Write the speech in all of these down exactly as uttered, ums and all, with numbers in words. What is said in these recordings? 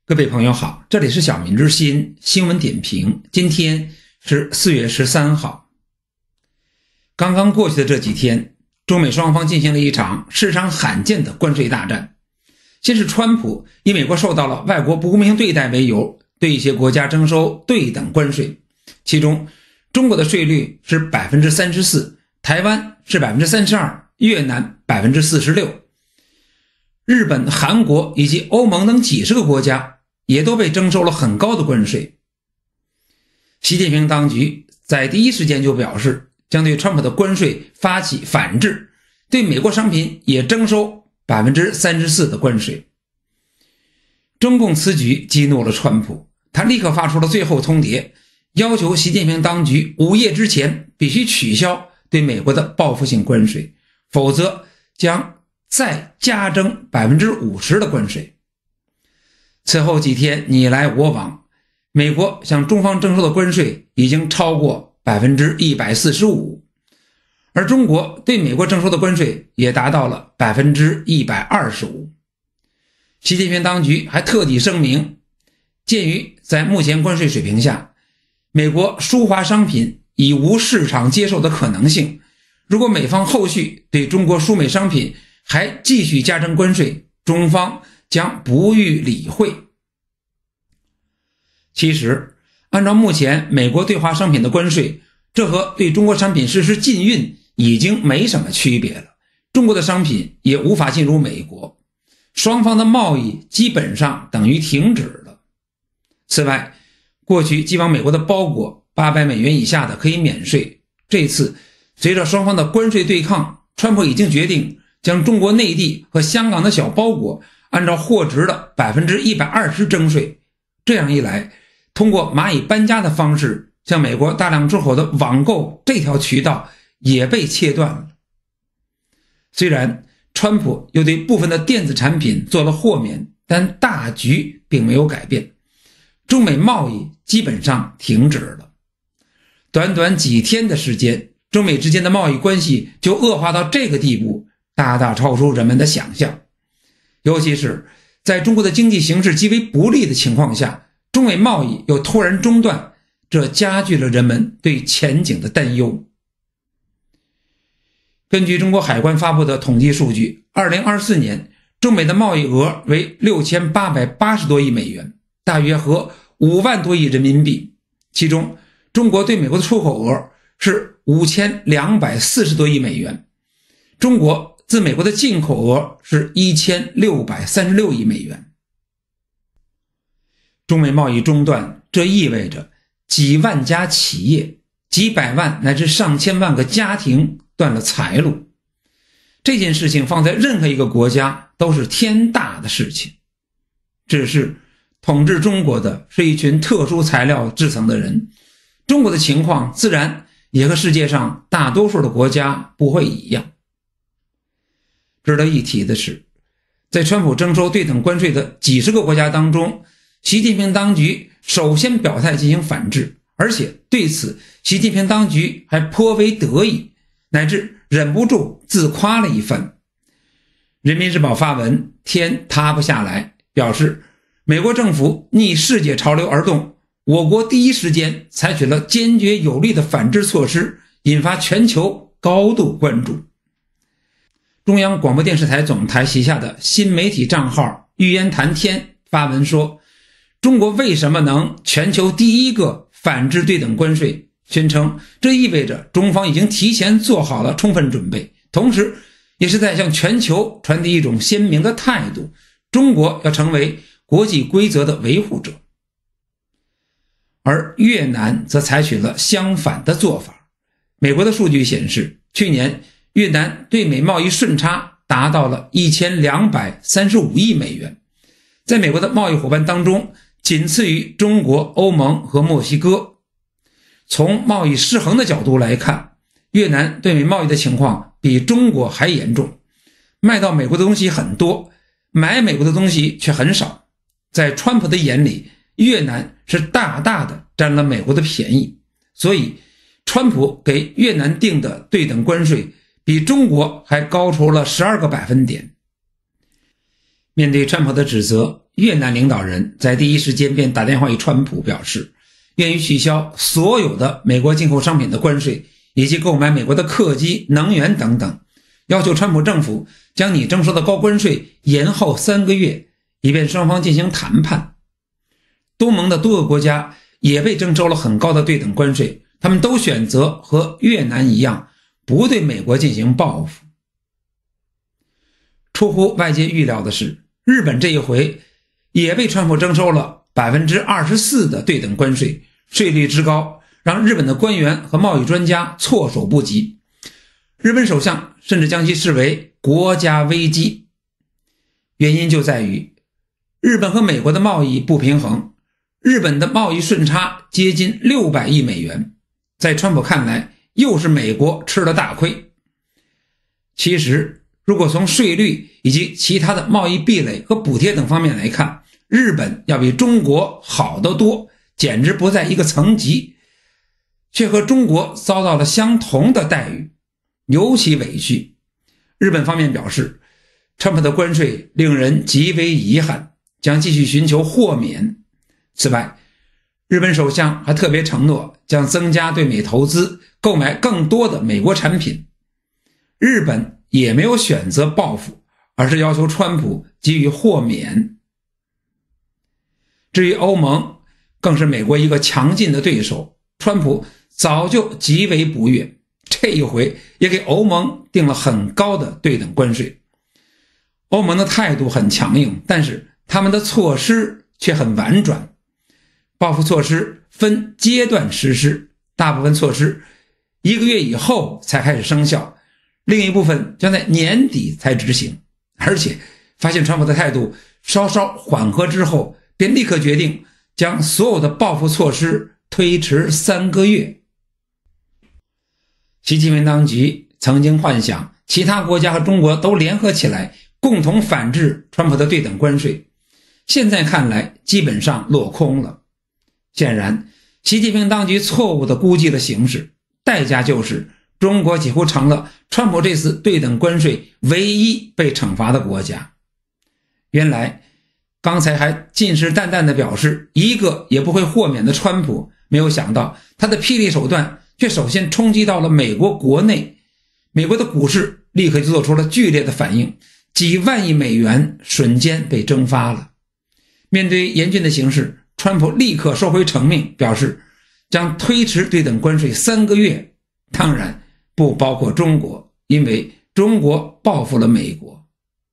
各位朋友好，这里是小民之心新闻点评，今天是四月十三号。刚刚过去的这几天，中美双方进行了一场史上罕见的关税大战。先是川普以美国受到了外国不公平对待为由，对一些国家征收对等关税，其中中国的税率是 百分之三十四， 台湾是 百分之三十二， 越南 百分之四十六， 日本、韩国以及欧盟等几十个国家也都被征收了很高的关税。习近平当局在第一时间就表示，将对川普的关税发起反制，对美国商品也征收 百分之三十四 的关税。中共此举激怒了川普，他立刻发出了最后通牒，要求习近平当局午夜之前必须取消对美国的报复性关税，否则将再加征 百分之五十 的关税。此后几天你来我往，美国向中方征收的关税已经超过 百分之一百四十五， 而中国对美国征收的关税也达到了 百分之一百二十五。 习近平当局还特地声明，鉴于在目前关税水平下，美国输华商品已无市场接受的可能性，如果美方后续对中国输美商品还继续加征关税，中方将不予理会。其实按照目前美国对华商品的关税，这和对中国商品实施禁运已经没什么区别了，中国的商品也无法进入美国，双方的贸易基本上等于停止了。此外，过去寄往美国的包裹八百美元以下的可以免税，这次随着双方的关税对抗，川普已经决定将中国内地和香港的小包裹按照货值的 百分之一百二十 征税。这样一来，通过蚂蚁搬家的方式向美国大量出口的网购这条渠道也被切断了。虽然川普又对部分的电子产品做了豁免，但大局并没有改变，中美贸易基本上停止了。短短几天的时间，中美之间的贸易关系就恶化到这个地步，大大超出人们的想象。尤其是在中国的经济形势极为不利的情况下，中美贸易又突然中断，这加剧了人们对前景的担忧。根据中国海关发布的统计数据，二零二四年中美的贸易额为六千八百八十多亿美元，大约合五万多亿人民币。其中中国对美国的出口额是五千两百四十多亿美元，中国自美国的进口额是一千六百三十六亿美元。中美贸易中断，这意味着几万家企业、几百万乃至上千万个家庭断了财路。这件事情放在任何一个国家都是天大的事情。只是统治中国的是一群特殊材料制成的人，中国的情况自然也和世界上大多数的国家不会一样。值得一提的是，在川普征收对等关税的几十个国家当中，习近平当局首先表态进行反制，而且对此习近平当局还颇为得意，乃至忍不住自夸了一番。人民日报发文天塌不下来，表示美国政府逆世界潮流而动，我国第一时间采取了坚决有力的反制措施，引发全球高度关注。中央广播电视台总台旗下的新媒体账号玉言谈天发文说，中国为什么能全球第一个反制对等关税，宣称这意味着中方已经提前做好了充分准备，同时也是在向全球传递一种鲜明的态度，中国要成为国际规则的维护者。而越南则采取了相反的做法。美国的数据显示，去年越南对美贸易顺差达到了一千两百三十五亿美元，在美国的贸易伙伴当中仅次于中国、欧盟和墨西哥。从贸易失衡的角度来看，越南对美贸易的情况比中国还严重，卖到美国的东西很多，买美国的东西却很少。在川普的眼里，越南是大大的占了美国的便宜，所以川普给越南定的对等关税比中国还高出了十二个百分点。 面对川普的指责，越南领导人在第一时间便打电话给川普，表示愿意取消所有的美国进口商品的关税，以及购买美国的客机、能源等等，要求川普政府将你征收的高关税延后三个月，以便双方进行谈判。东盟的多个国家也被征收了很高的对等关税，他们都选择和越南一样，不对美国进行报复。出乎外界预料的是，日本这一回也被川普征收了 百分之二十四 的对等关税，税率之高让日本的官员和贸易专家措手不及。日本首相甚至将其视为国家危机。原因就在于日本和美国的贸易不平衡，日本的贸易顺差接近六百亿美元，在川普看来又是美国吃了大亏。其实如果从税率以及其他的贸易壁垒和补贴等方面来看，日本要比中国好得多，简直不在一个层级，却和中国遭到了相同的待遇，尤其委屈。日本方面表示，川普的关税令人极为遗憾，将继续寻求豁免。此外，日本首相还特别承诺将增加对美投资，购买更多的美国产品。日本也没有选择报复，而是要求川普给予豁免。至于欧盟，更是美国一个强劲的对手，川普早就极为不悦，这一回也给欧盟定了很高的对等关税。欧盟的态度很强硬，但是他们的措施却很婉转。报复措施分阶段实施，大部分措施一个月以后才开始生效，另一部分将在年底才执行。而且发现川普的态度稍稍缓和之后，便立刻决定将所有的报复措施推迟三个月。习近平当局曾经幻想其他国家和中国都联合起来共同反制川普的对等关税，现在看来基本上落空了。显然习近平当局错误地估计了形势，代价就是中国几乎成了川普这次对等关税唯一被惩罚的国家。原来刚才还信誓旦旦地表示一个也不会豁免的川普，没有想到他的霹雳手段却首先冲击到了美国国内，美国的股市立刻就做出了剧烈的反应，几万亿美元瞬间被蒸发了。面对严峻的形势，川普立刻收回成命，表示将推迟对等关税三个月，当然不包括中国，因为中国报复了美国。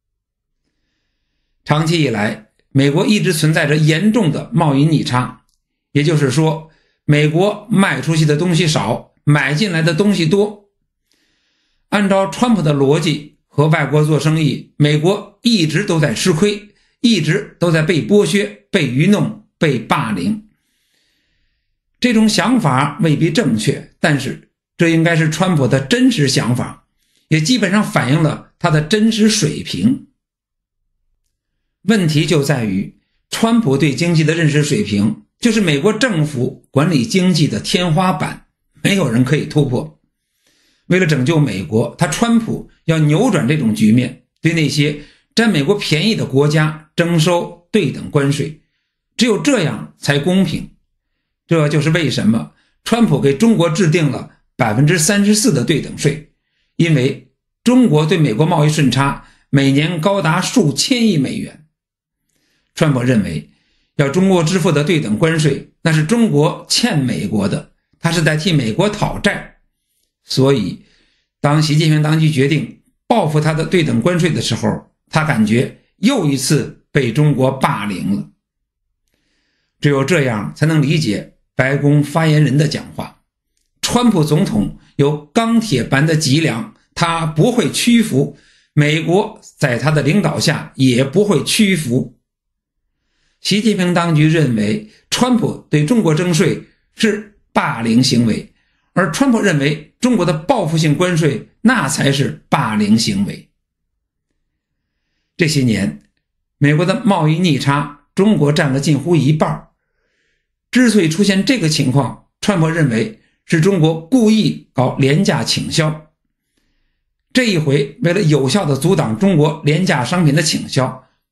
长期以来，美国一直存在着严重的贸易逆差，也就是说，美国卖出去的东西少，买进来的东西多。按照川普的逻辑，和外国做生意，美国一直都在吃亏，一直都在被剥削、被愚弄、被霸凌。这种想法未必正确，但是这应该是川普的真实想法，也基本上反映了他的真实水平。问题就在于，川普对经济的认识水平就是美国政府管理经济的天花板，没有人可以突破。为了拯救美国，他川普要扭转这种局面，对那些占美国便宜的国家征收对等关税，只有这样才公平。这就是为什么川普给中国制定了 百分之三十四 的对等税，因为中国对美国贸易顺差每年高达数千亿美元。川普认为要中国支付的对等关税，那是中国欠美国的，他是在替美国讨债。所以当习近平当局决定报复他的对等关税的时候，他感觉又一次被中国霸凌了。只有这样才能理解白宫发言人的讲话，川普总统有钢铁般的脊梁，他不会屈服，美国在他的领导下也不会屈服。习近平当局认为川普对中国征税是霸凌行为，而川普认为中国的报复性关税那才是霸凌行为。这些年美国的贸易逆差，中国占了近乎一半。之所以出现这个情况，川普认为是中国故意搞廉价倾销。这一回为了有效地阻挡中国廉价商品的倾销，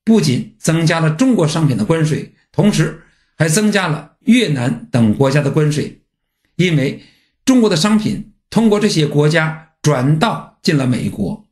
不仅增加了中国商品的关税，同时还增加了越南等国家的关税，因为中国的商品通过这些国家转道进了美国。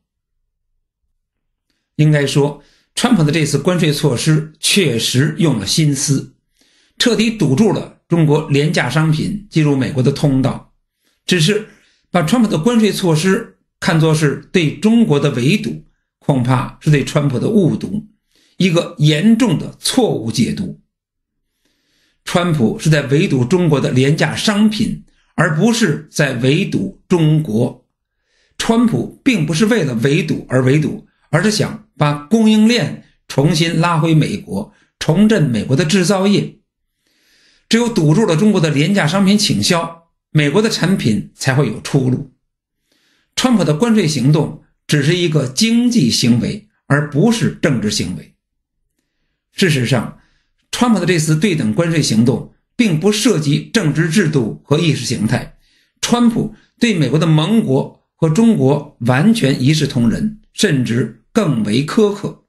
应该说，川普的这次关税措施确实用了心思，彻底堵住了中国廉价商品进入美国的通道。只是把川普的关税措施看作是对中国的围堵，恐怕是对川普的误读，一个严重的错误解读。川普是在围堵中国的廉价商品，而不是在围堵中国。川普并不是为了围堵而围堵，而是想把供应链重新拉回美国，重振美国的制造业。只有堵住了中国的廉价商品倾销，美国的产品才会有出路。川普的关税行动只是一个经济行为，而不是政治行为。事实上，川普的这次对等关税行动并不涉及政治制度和意识形态，川普对美国的盟国和中国完全一视同仁，甚至更为苛刻。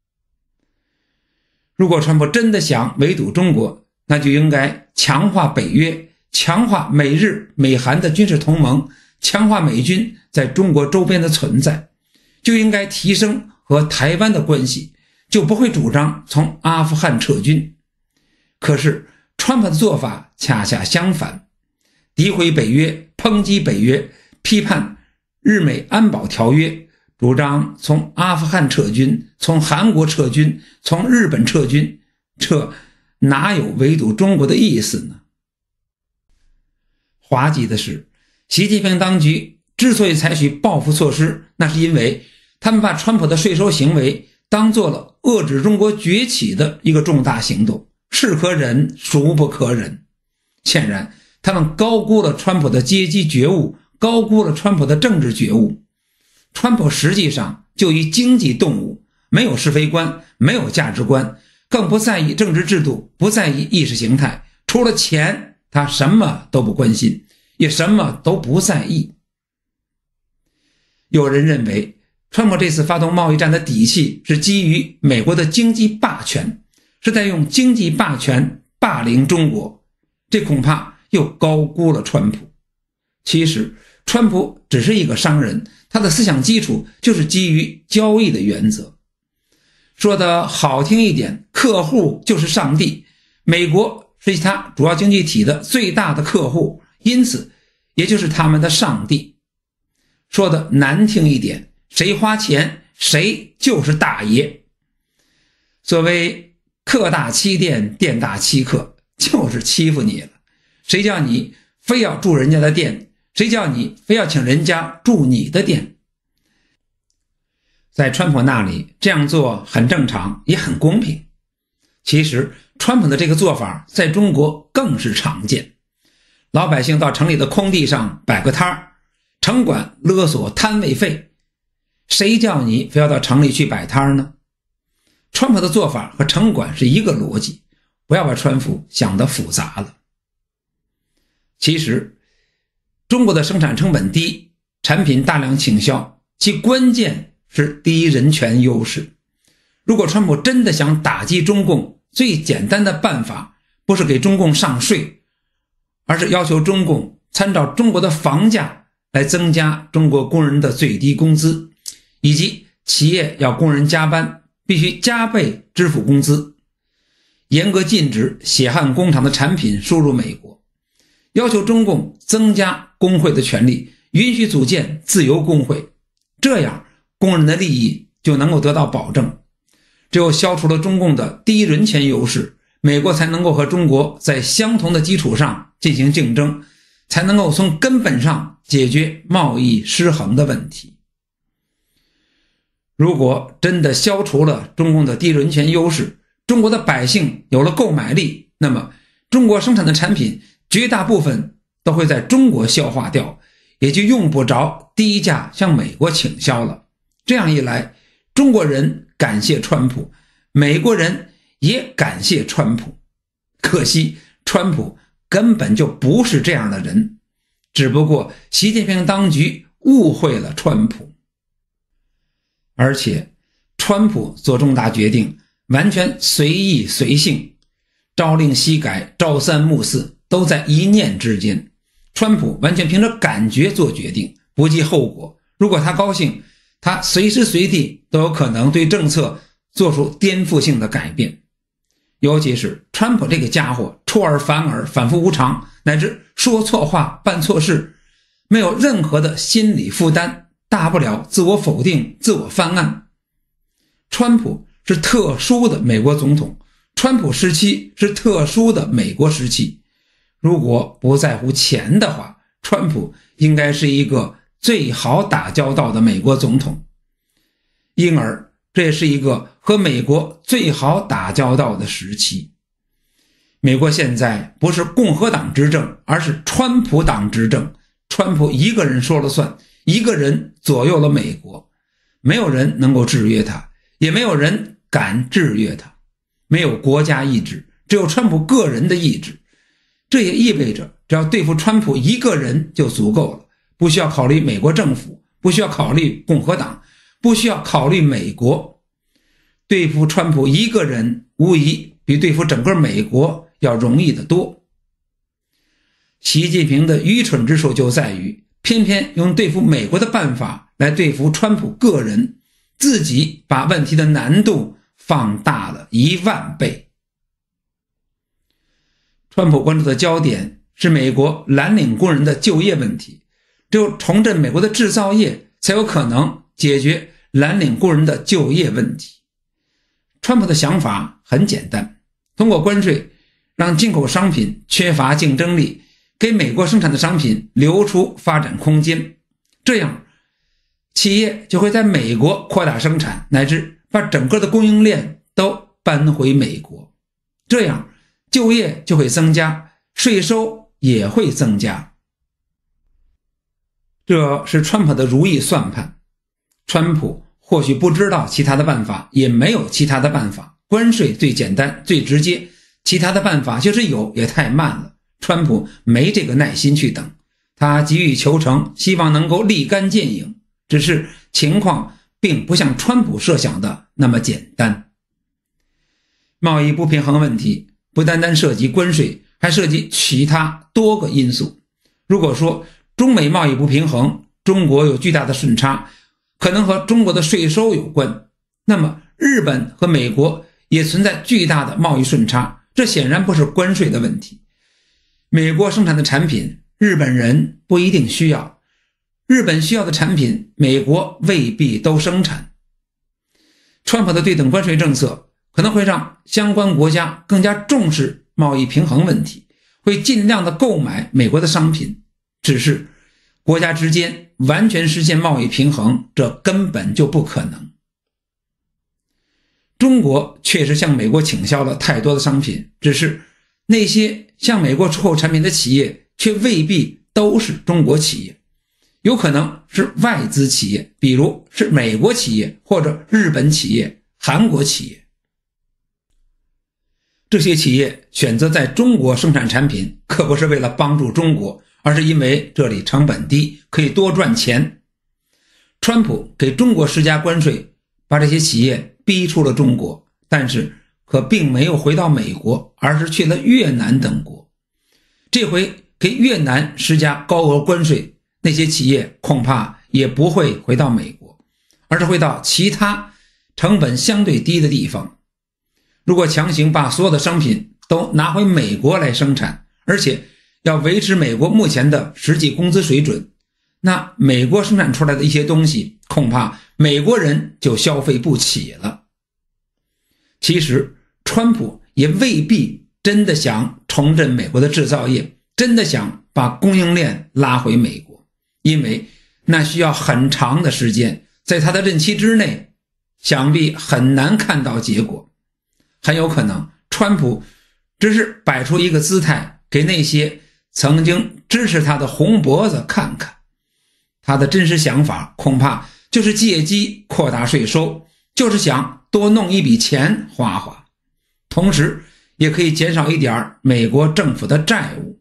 如果川普真的想围堵中国，那就应该强化北约，强化美日美韩的军事同盟，强化美军在中国周边的存在，就应该提升和台湾的关系，就不会主张从阿富汗撤军。可是川普的做法恰恰相反，诋毁北约，抨击北约，批判日美安保条约，主张从阿富汗撤军，从韩国撤军，从日本撤军，这哪有围堵中国的意思呢？滑稽的是，习近平当局之所以采取报复措施，那是因为他们把川普的税收行为当做了遏制中国崛起的一个重大行动，是可忍孰不可忍。显然他们高估了川普的阶级觉悟，高估了川普的政治觉悟。川普实际上就一经济动物，没有是非观，没有价值观，更不在意政治制度，不在意意识形态，除了钱他什么都不关心，也什么都不在意。有人认为川普这次发动贸易战的底气是基于美国的经济霸权，是在用经济霸权霸凌中国，这恐怕又高估了川普。其实川普只是一个商人，他的思想基础就是基于交易的原则。说的好听一点，客户就是上帝，美国是他主要经济体的最大的客户，因此也就是他们的上帝。说的难听一点，谁花钱谁就是大爷。所谓客大欺店，店大欺客，就是欺负你了。谁叫你非要住人家的店，谁叫你非要请人家住你的店。在川普那里这样做很正常，也很公平。其实川普的这个做法在中国更是常见，老百姓到城里的空地上摆个摊儿，城管勒索摊位费，谁叫你非要到城里去摆摊呢？川普的做法和城管是一个逻辑，不要把川普想得复杂了。其实中国的生产成本低，产品大量倾销，其关键是第一人权优势。如果川普真的想打击中共，最简单的办法不是给中共上税，而是要求中共参照中国的房价来增加中国工人的最低工资，以及企业要工人加班必须加倍支付工资，严格禁止血汗工厂的产品输入美国，要求中共增加工会的权利，允许组建自由工会，这样工人的利益就能够得到保证。只有消除了中共的第一人权优势，美国才能够和中国在相同的基础上进行竞争，才能够从根本上解决贸易失衡的问题。如果真的消除了中共的低人权优势，中国的百姓有了购买力，那么中国生产的产品绝大部分都会在中国消化掉，也就用不着低价向美国倾销了。这样一来，中国人感谢川普，美国人也感谢川普。可惜川普根本就不是这样的人，只不过习近平当局误会了川普。而且川普做重大决定完全随意随性，朝令夕改，朝三暮四，都在一念之间。川普完全凭着感觉做决定，不计后果。如果他高兴，他随时随地都有可能对政策做出颠覆性的改变。尤其是川普这个家伙出尔反尔，反复无常，乃至说错话办错事，没有任何的心理负担，大不了自我否定，自我翻案。川普是特殊的美国总统，川普时期是特殊的美国时期。如果不在乎钱的话，川普应该是一个最好打交道的美国总统，因而这也是一个和美国最好打交道的时期。美国现在不是共和党执政，而是川普党执政，川普一个人说了算，一个人左右了美国，没有人能够制约他，也没有人敢制约他，没有国家意志，只有川普个人的意志。这也意味着只要对付川普一个人就足够了，不需要考虑美国政府，不需要考虑共和党，不需要考虑美国。对付川普一个人无疑比对付整个美国要容易得多。习近平的愚蠢之处就在于偏偏用对付美国的办法来对付川普个人，自己把问题的难度放大了一万倍。川普关注的焦点是美国蓝领工人的就业问题，只有重振美国的制造业，才有可能解决蓝领工人的就业问题。川普的想法很简单，通过关税让进口商品缺乏竞争力，给美国生产的商品留出发展空间，这样企业就会在美国扩大生产，乃至把整个的供应链都搬回美国，这样就业就会增加，税收也会增加。这是川普的如意算盘。川普或许不知道其他的办法，也没有其他的办法，关税最简单最直接，其他的办法就是有也太慢了。川普没这个耐心去等，他急于求成，希望能够立竿见影，只是情况并不像川普设想的那么简单。贸易不平衡问题不单单涉及关税，还涉及其他多个因素。如果说中美贸易不平衡，中国有巨大的顺差，可能和中国的税收有关，那么日本和美国也存在巨大的贸易顺差，这显然不是关税的问题。美国生产的产品，日本人不一定需要，日本需要的产品，美国未必都生产。川普的对等关税政策可能会让相关国家更加重视贸易平衡问题，会尽量的购买美国的商品，只是国家之间完全实现贸易平衡，这根本就不可能。中国确实向美国倾销了太多的商品，只是那些向美国出口产品的企业却未必都是中国企业，有可能是外资企业，比如是美国企业或者日本企业、韩国企业。这些企业选择在中国生产产品，可不是为了帮助中国，而是因为这里成本低，可以多赚钱。川普给中国施加关税，把这些企业逼出了中国，但是可并没有回到美国，而是去了越南等国。这回给越南施加高额关税，那些企业恐怕也不会回到美国，而是会到其他成本相对低的地方。如果强行把所有的商品都拿回美国来生产，而且要维持美国目前的实际工资水准，那美国生产出来的一些东西，恐怕美国人就消费不起了。其实川普也未必真的想重振美国的制造业，真的想把供应链拉回美国，因为那需要很长的时间，在他的任期之内想必很难看到结果。很有可能川普只是摆出一个姿态给那些曾经支持他的红脖子看看，他的真实想法恐怕就是借机扩大税收，就是想多弄一笔钱花花，同时也可以减少一点美国政府的债务。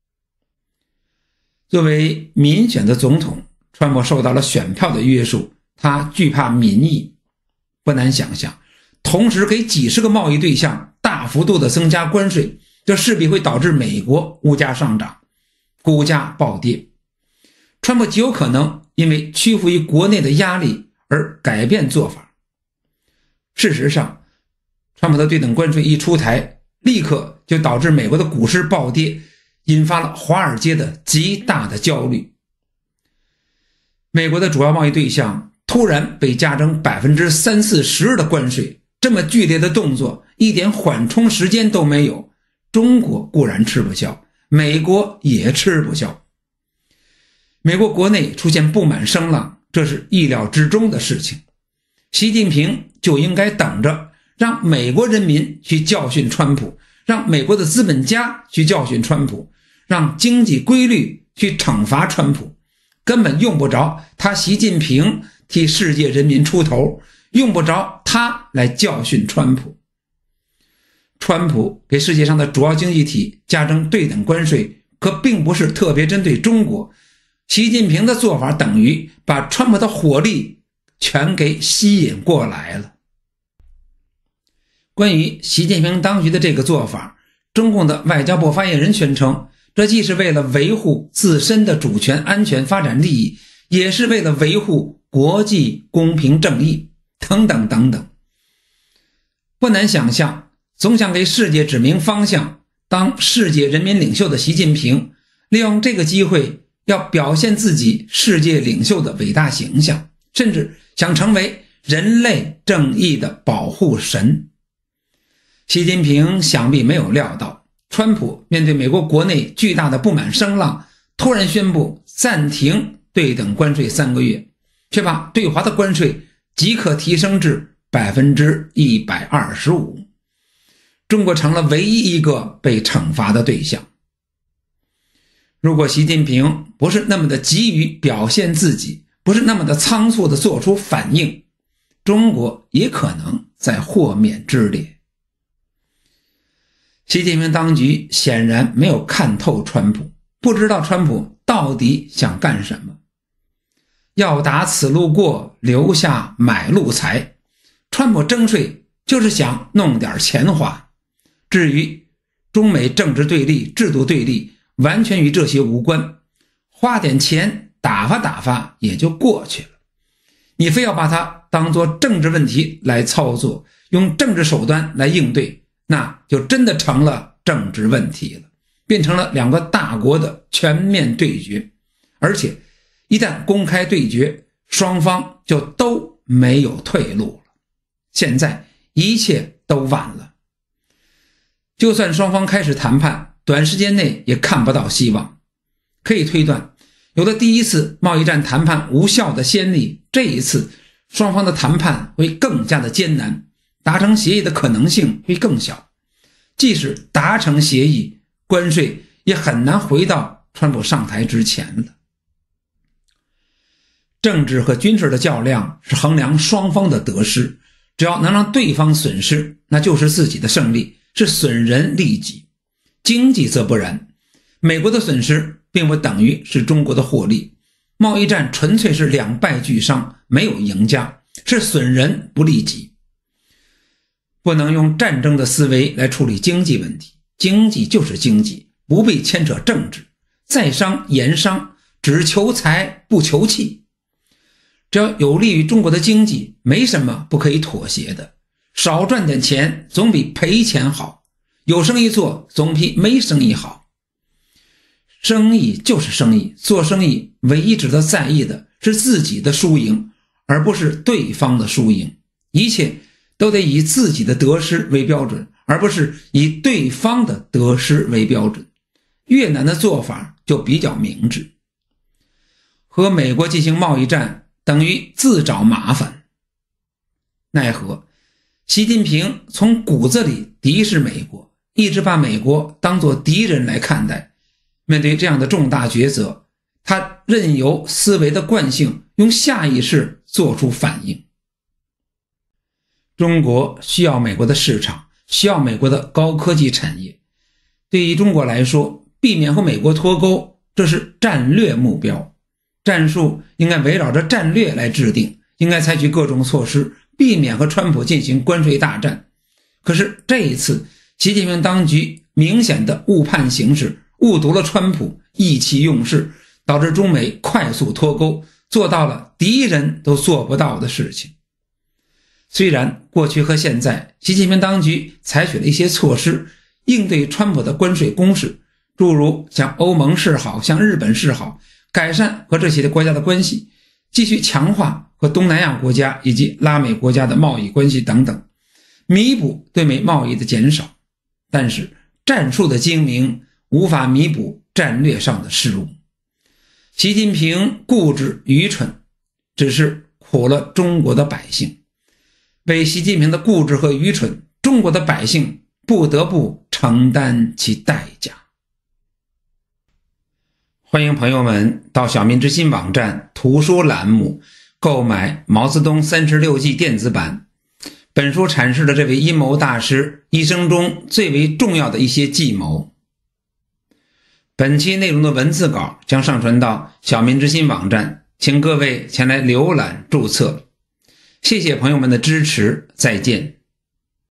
作为民选的总统，川普受到了选票的约束，他惧怕民意。不难想象， 同时给几十个贸易对象大幅度的增加关税，这势必会导致美国物价上涨，股价暴跌。川普极有可能因为屈服于国内的压力而改变做法。事实上，川普的对等关税一出台，立刻就导致美国的股市暴跌，引发了华尔街的极大的焦虑。美国的主要贸易对象突然被加征 百分之三四十 的关税，这么剧烈的动作一点缓冲时间都没有，中国固然吃不消，美国也吃不消。美国国内出现不满声浪，这是意料之中的事情。习近平就应该等着让美国人民去教训川普，让美国的资本家去教训川普，让经济规律去惩罚川普，根本用不着他习近平替世界人民出头，用不着他来教训川普。川普给世界上的主要经济体加征对等关税，可并不是特别针对中国。习近平的做法等于把川普的火力全给吸引过来了。关于习近平当局的这个做法，中共的外交部发言人宣称，这既是为了维护自身的主权、安全、发展利益，也是为了维护国际公平正义等等等等。不难想象，总想给世界指明方向，当世界人民领袖的习近平，利用这个机会要表现自己世界领袖的伟大形象，甚至想成为人类正义的保护神。习近平想必没有料到，川普面对美国国内巨大的不满声浪，突然宣布暂停对等关税三个月，却把对华的关税即刻提升至 百分之一百二十五。 中国成了唯一一个被惩罚的对象。如果习近平不是那么的急于表现自己，不是那么的仓促的做出反应，中国也可能在豁免之列。习近平当局显然没有看透川普，不知道川普到底想干什么。要打此路过，留下买路财。川普征税就是想弄点钱花，至于中美政治对立、制度对立，完全与这些无关，花点钱打发打发也就过去了。你非要把它当作政治问题来操作，用政治手段来应对，那就真的成了政治问题了，变成了两个大国的全面对决。而且一旦公开对决，双方就都没有退路了。现在一切都晚了，就算双方开始谈判，短时间内也看不到希望。可以推断，有了第一次贸易战谈判无效的先例，这一次双方的谈判会更加的艰难，达成协议的可能性会更小。即使达成协议，关税也很难回到川普上台之前了。政治和军事的较量是衡量双方的得失，只要能让对方损失，那就是自己的胜利，是损人利己。经济则不然，美国的损失并不等于是中国的获利，贸易战纯粹是两败俱伤，没有赢家，是损人不利己。不能用战争的思维来处理经济问题，经济就是经济，不必牵扯政治，在商言商，只求财不求气。只要有利于中国的经济，没什么不可以妥协的。少赚点钱总比赔钱好，有生意做总比没生意好。生意就是生意，做生意唯一值得在意的是自己的输赢，而不是对方的输赢。一切都得以自己的得失为标准，而不是以对方的得失为标准。越南的做法就比较明智。和美国进行贸易战等于自找麻烦。奈何习近平从骨子里敌视美国，一直把美国当作敌人来看待。面对这样的重大抉择，他任由思维的惯性用下意识做出反应。中国需要美国的市场，需要美国的高科技产业。对于中国来说，避免和美国脱钩，这是战略目标。战术应该围绕着战略来制定，应该采取各种措施避免和川普进行关税大战。可是这一次，习近平当局明显的误判形势，误读了川普，意气用事，导致中美快速脱钩，做到了敌人都做不到的事情。虽然过去和现在，习近平当局采取了一些措施应对川普的关税攻势，诸如向欧盟示好，向日本示好，改善和这些国家的关系，继续强化和东南亚国家以及拉美国家的贸易关系等等，弥补对美贸易的减少。但是战术的精明无法弥补战略上的失误。习近平固执愚蠢，只是苦了中国的百姓。为习近平的固执和愚蠢，中国的百姓不得不承担其代价。欢迎朋友们到小民之心网站图书栏目购买《毛泽东三十六计》电子版。本书阐释了这位阴谋大师一生中最为重要的一些计谋。本期内容的文字稿将上传到小民之心网站，请各位前来浏览注册。谢谢朋友们的支持，再见。